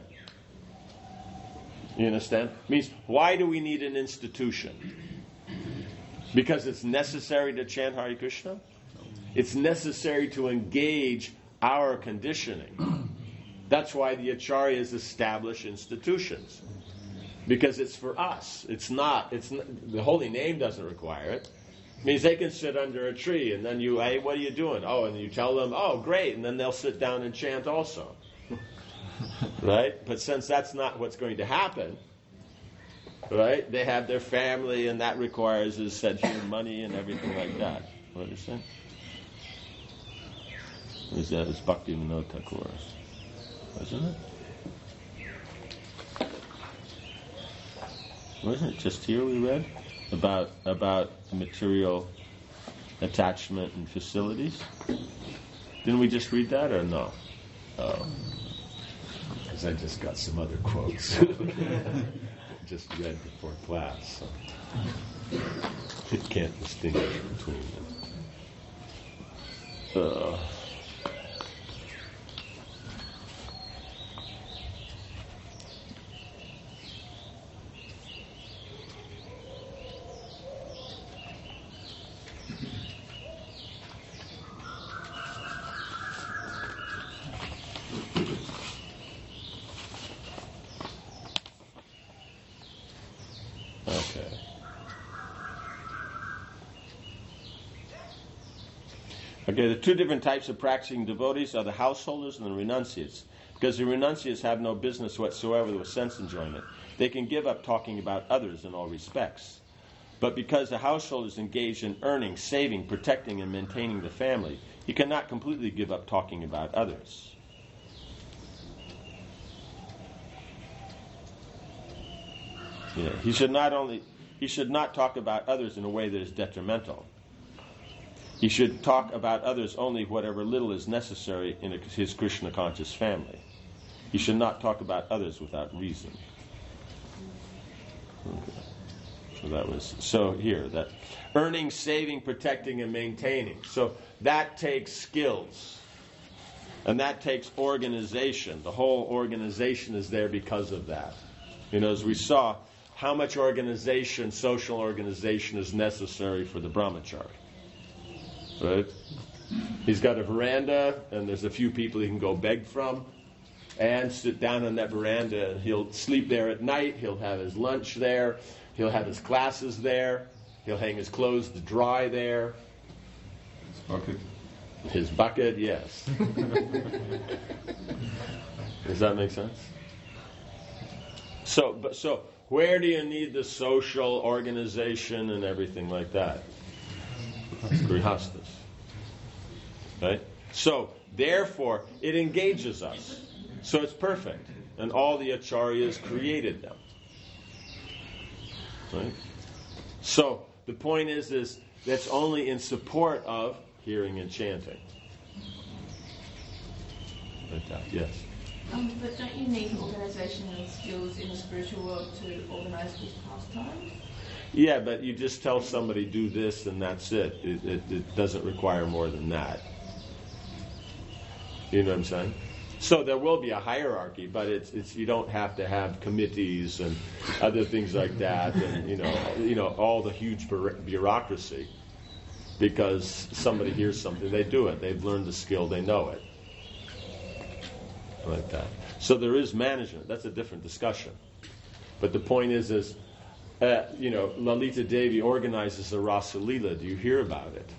you understand? Means, why do we need an institution? Because it's necessary to chant Hare Krishna? It's necessary to engage our conditioning. That's why the acharyas establish institutions. Because it's for us. It's not the holy name doesn't require it. It means they can sit under a tree and then you, hey, what are you doing? Oh, and you tell them, oh, great, and then they'll sit down and chant also. Right? But since that's not what's going to happen, right? They have their family and that requires, as said here, money and everything like that. What is that? Is that? It's Bhakti Vinod Thakur. Wasn't it? Wasn't it just here we read about material attachment and facilities? Didn't we just read that or no? Oh, because I just got some other quotes. Just read before class, so it can't distinguish between them. Okay, the two different types of practicing devotees are the householders and the renunciates. Because the renunciates have no business whatsoever with sense enjoyment. They can give up talking about others in all respects. But because the householder is engaged in earning, saving, protecting, and maintaining the family, he cannot completely give up talking about others. Yeah, he should not talk about others in a way that is detrimental. He should talk about others only whatever little is necessary in his Krishna conscious family. He should not talk about others without reason. Okay. So here, that earning, saving, protecting, and maintaining. So that takes skills. And that takes organization. The whole organization is there because of that. As we saw, how much organization, social organization, is necessary for the brahmachari. Right? He's got a veranda, and there's a few people he can go beg from, and sit down on that veranda, and he'll sleep there at night, he'll have his lunch there, he'll have his classes there, he'll hang his clothes to dry there. His bucket. His bucket, yes. Does that make sense? So where do you need the social organization and everything like that? Grihastas. Right? So, therefore, it engages us. So it's perfect. And all the acharyas created them. Right? So, the point is that's only in support of hearing and chanting. Like that, yes. But don't you need organizational skills in the spiritual world to organize these pastimes? Yeah, but you just tell somebody do this and that's it. It doesn't require more than that. You know what I'm saying? So there will be a hierarchy, but it's you don't have to have committees and other things like that, and all the huge bureaucracy. Because somebody hears something, they do it. They've learned the skill, they know it. Like that. So there is management. That's a different discussion. But the point is Lalita Devi organizes the Rasa Leela. Do you hear about it?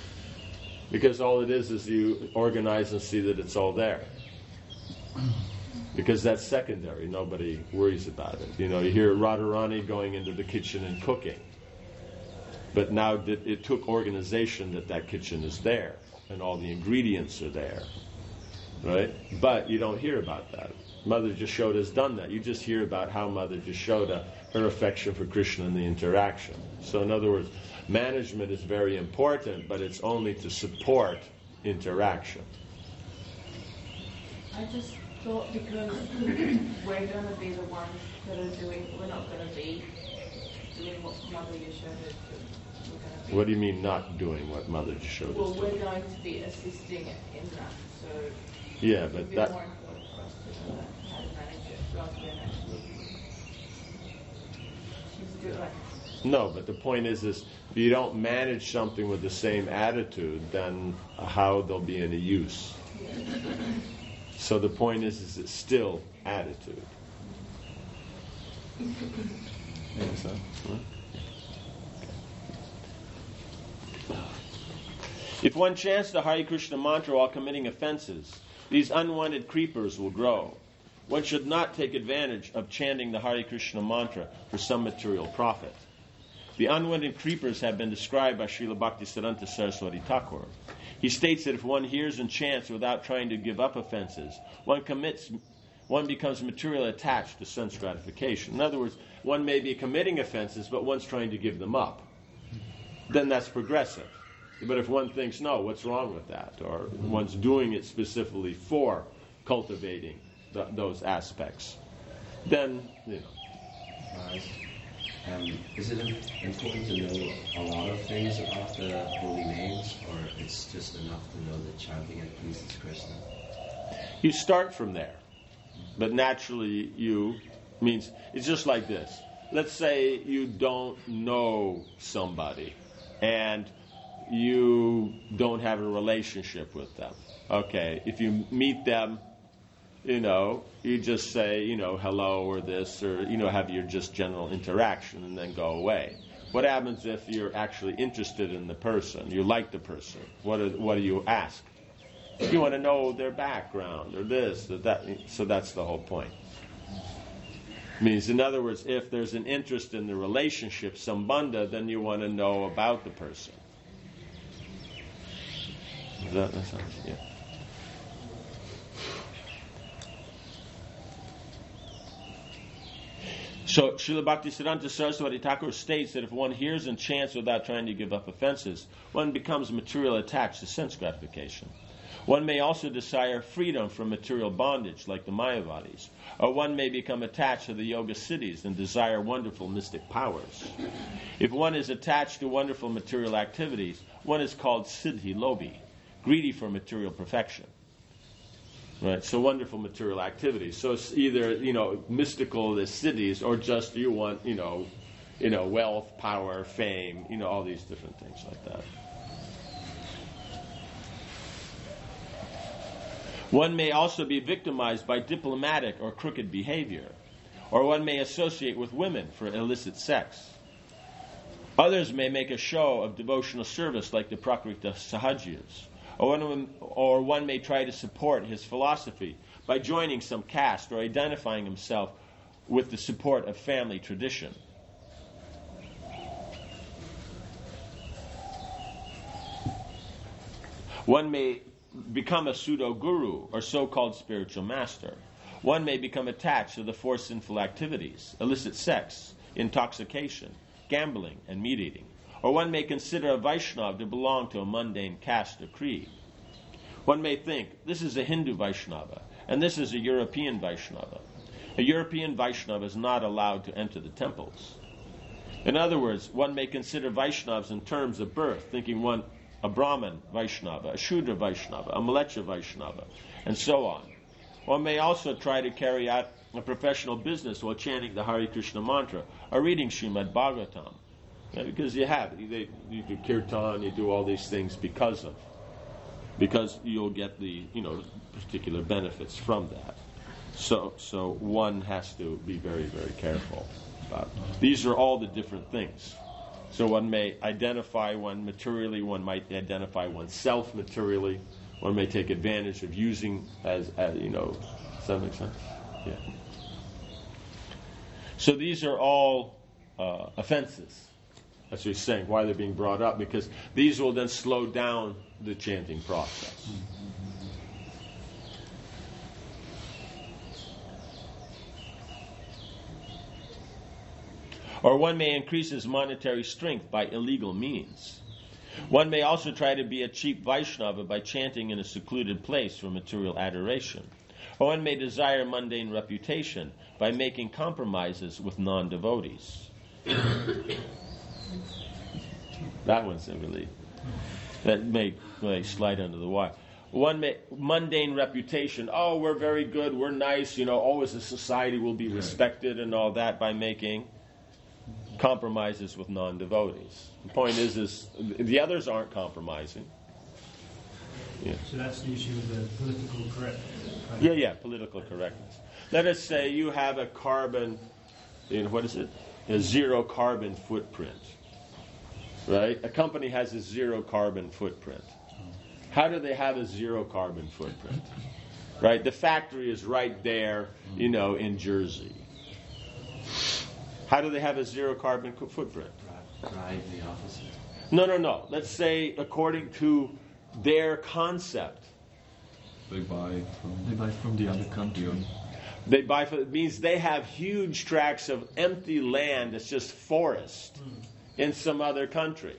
Because all it is you organize and see that it's all there. because that's secondary. Nobody worries about it. You hear Radharani going into the kitchen and cooking. But now it took organization that kitchen is there and all the ingredients are there. Right? But you don't hear about that. Mother Yashoda has done that. You just hear about how Mother Yashoda, her affection for Krishna and the interaction. So in other words, management is very important, but it's only to support interaction. I just thought because we're going to be the ones that are we're not going to be doing what Mother Yashoda did. What do you mean not doing what Mother Yashoda is Well, doing? we're going to be assisting in that, so Yeah, it'd but be that... more important for us to know how to manage it rather than actually she's good like No, but the point is if you don't manage something with the same attitude, then how there'll be any use? So the point is it's still attitude. Think so? If one chants the Hare Krishna mantra while committing offenses, these unwanted creepers will grow. One should not take advantage of chanting the Hare Krishna mantra for some material profit. The unwanted creepers have been described by Srila Bhaktisiddhanta Saraswati Thakur. He states that if one hears and chants without trying to give up offenses, one becomes materially attached to sense gratification. In other words, one may be committing offenses, but one's trying to give them up. Then that's progressive. But if one thinks, no, what's wrong with that? Or one's doing it specifically for cultivating those aspects, then, Is it important to know a lot of things about the holy names, or it's just enough to know that chanting it pleases Krishna? You start from there. But naturally it's just like this. Let's say you don't know somebody and you don't have a relationship with them. Okay, if you meet them, you just say, hello or this, or, have your just general interaction and then go away. What happens if you're actually interested in the person, you like the person? What do you ask? You want to know their background or this or that. So that's the whole point. Means, in other words, if there's an interest in the relationship, sambandha, then you want to know about the person. Is that sense? Yeah. So, Srila Bhaktisiddhanta Saraswati Thakur states that if one hears and chants without trying to give up offenses, one becomes materially attached to sense gratification. One may also desire freedom from material bondage, like the Mayavadis, or one may become attached to the yoga siddhis and desire wonderful mystic powers. If one is attached to wonderful material activities, one is called siddhi lobi, greedy for material perfection. Right, so wonderful material activities. So it's either, mystical, the siddhis, or just you want, wealth, power, fame, all these different things like that. One may also be victimized by diplomatic or crooked behavior, or one may associate with women for illicit sex. Others may make a show of devotional service like the Prakrita Sahajiyas, or one may try to support his philosophy by joining some caste or identifying himself with the support of family tradition. One may become a pseudo-guru or so-called spiritual master. One may become attached to the four sinful activities, illicit sex, intoxication, gambling, and meat-eating. Or one may consider a Vaishnava to belong to a mundane caste or creed. One may think, this is a Hindu Vaishnava, and this is a European Vaishnava. A European Vaishnava is not allowed to enter the temples. In other words, one may consider Vaishnavas in terms of birth, thinking one a Brahmin Vaishnava, a Shudra Vaishnava, a Mleccha Vaishnava, and so on. One may also try to carry out a professional business while chanting the Hare Krishna mantra or reading Srimad Bhagavatam. Because you do kirtan, you do all these things because you'll get the particular benefits from that. So one has to be very, very careful about it. These are all the different things. So one may identify one materially, one might identify oneself materially, one may take advantage of using as Does that make sense? Yeah. So these are all offenses. That's what he's saying, why they're being brought up, because these will then slow down the chanting process. Or one may increase his monetary strength by illegal means. One may also try to be a cheap Vaishnava by chanting in a secluded place for material adoration. Or one may desire mundane reputation by making compromises with non-devotees. That one's really, that may slide under the wire. One may, mundane reputation, oh, we're very good, we're nice, always the society will be respected and all that by making compromises with non-devotees. The point is the others aren't compromising. Yeah. So that's the issue with the political correctness. Yeah, political correctness. Let us say you have a carbon, a zero carbon footprint. Right? A company has a zero carbon footprint. How do they have a zero carbon footprint? Right? The factory is right there, in Jersey. How do they have a zero carbon footprint? Drive the opposite. No. Let's say according to their concept. They buy from the other country. It means they have huge tracts of empty land that's just forest in some other country.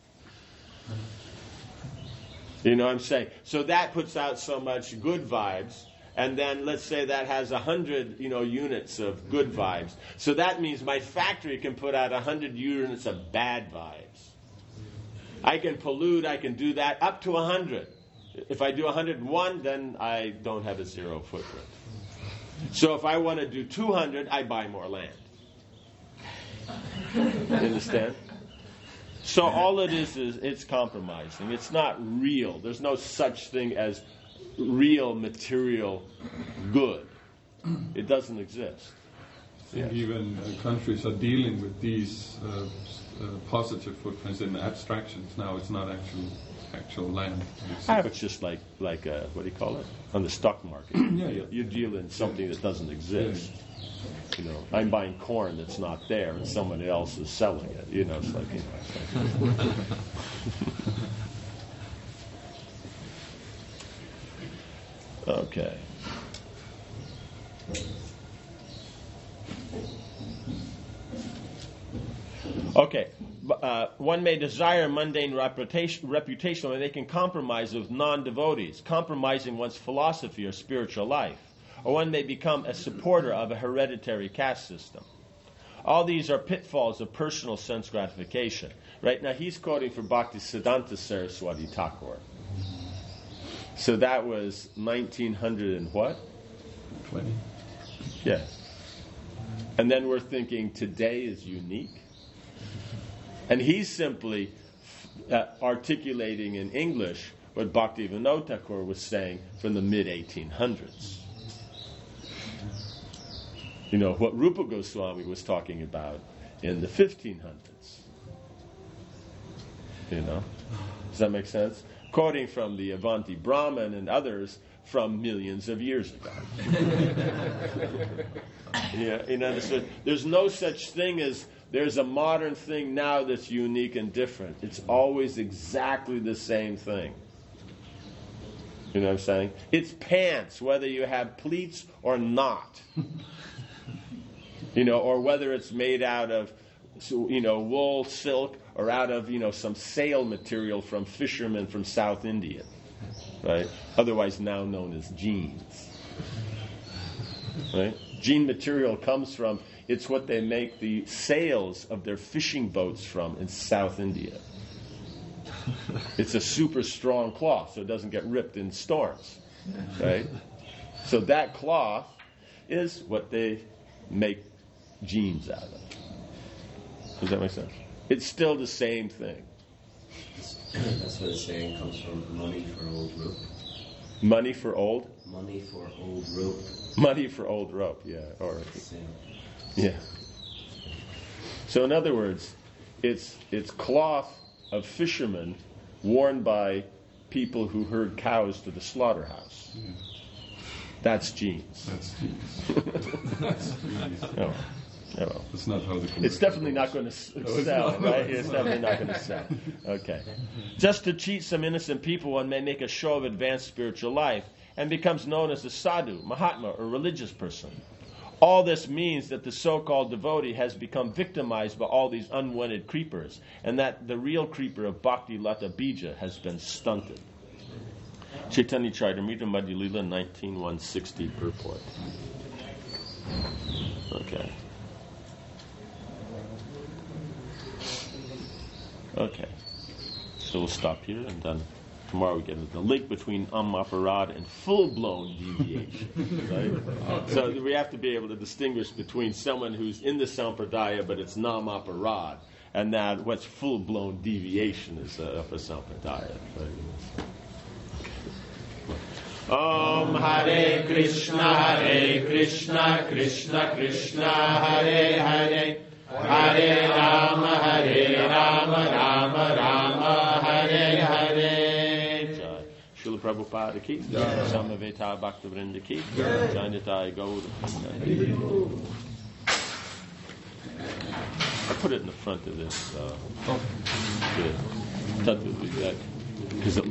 You know what I'm saying? So that puts out so much good vibes, and then let's say that has 100, units of good vibes. So that means my factory can put out 100 units of bad vibes. I can pollute, I can do that up to 100. If I do 101, then I don't have a zero footprint. So if I want to do 200, I buy more land. You understand? So all it is it's compromising. It's not real. There's no such thing as real material good. It doesn't exist. I think even countries are dealing with these positive footprints in abstractions. Now it's not actual land. It's just like what do you call it? On the stock market. You deal in something that doesn't exist. I'm buying corn that's not there, and someone else is selling it. It's like. Okay. Okay. One may desire mundane reputation when they can compromise with non-devotees, compromising one's philosophy or spiritual life. Or one may become a supporter of a hereditary caste system. All these are pitfalls of personal sense gratification. Right now, he's quoting for Bhaktisiddhanta Saraswati Thakur. So that was 1900 and what? 20. Yeah. And then we're thinking today is unique. And he's simply articulating in English what Bhaktivinoda Thakur was saying from the mid-1800s. What Rupa Goswami was talking about in the 1500s. Does that make sense? Quoting from the Avanti Brahman and others from millions of years ago. There's no such thing as there's a modern thing now that's unique and different. It's always exactly the same thing. You know what I'm saying? It's pants, whether you have pleats or not. Or whether it's made out of, wool, silk, or out of, some sail material from fishermen from South India, right? Otherwise now known as jeans, right? Jean material comes from, it's what they make the sails of their fishing boats from in South India. It's a super strong cloth, so it doesn't get ripped in storms, right? So that cloth is what they make jeans out of. Does that make sense? It's still the same thing. That's where the saying comes from, money for old rope. Money for old? Money for old rope. Money for old rope, yeah. Or Same. yeah. So in other words, it's cloth of fishermen worn by people who herd cows to the slaughterhouse. That's genes. That's genes. That's genes. Oh, oh. That's not how the It's definitely not going to sell, right? It's definitely not going to sell. Okay. Just to cheat some innocent people, one may make a show of advanced spiritual life and becomes known as a sadhu, mahatma, or religious person. All this means that the so-called devotee has become victimized by all these unwanted creepers, and that the real creeper of Bhakti Lata Bija has been stunted. Chaitanya Charitamrita Madhya Lila 19:160 purport. Okay. Okay. So we'll stop here, and then tomorrow we get the link between aparad and full-blown deviation. Right? So we have to be able to distinguish between someone who's in the sampradaya, but it's nam-aparad, and that what's full-blown deviation is of a sampradaya. Right? Om Hare Krishna, Krishna Krishna, Hare Hare, Hare Rama, Rama Rama, Hare Hare. Srila Prabhupada ki, Samaveta Bhaktivinoda ki, Janatai Gauda. I put it in the front of this. Good. Because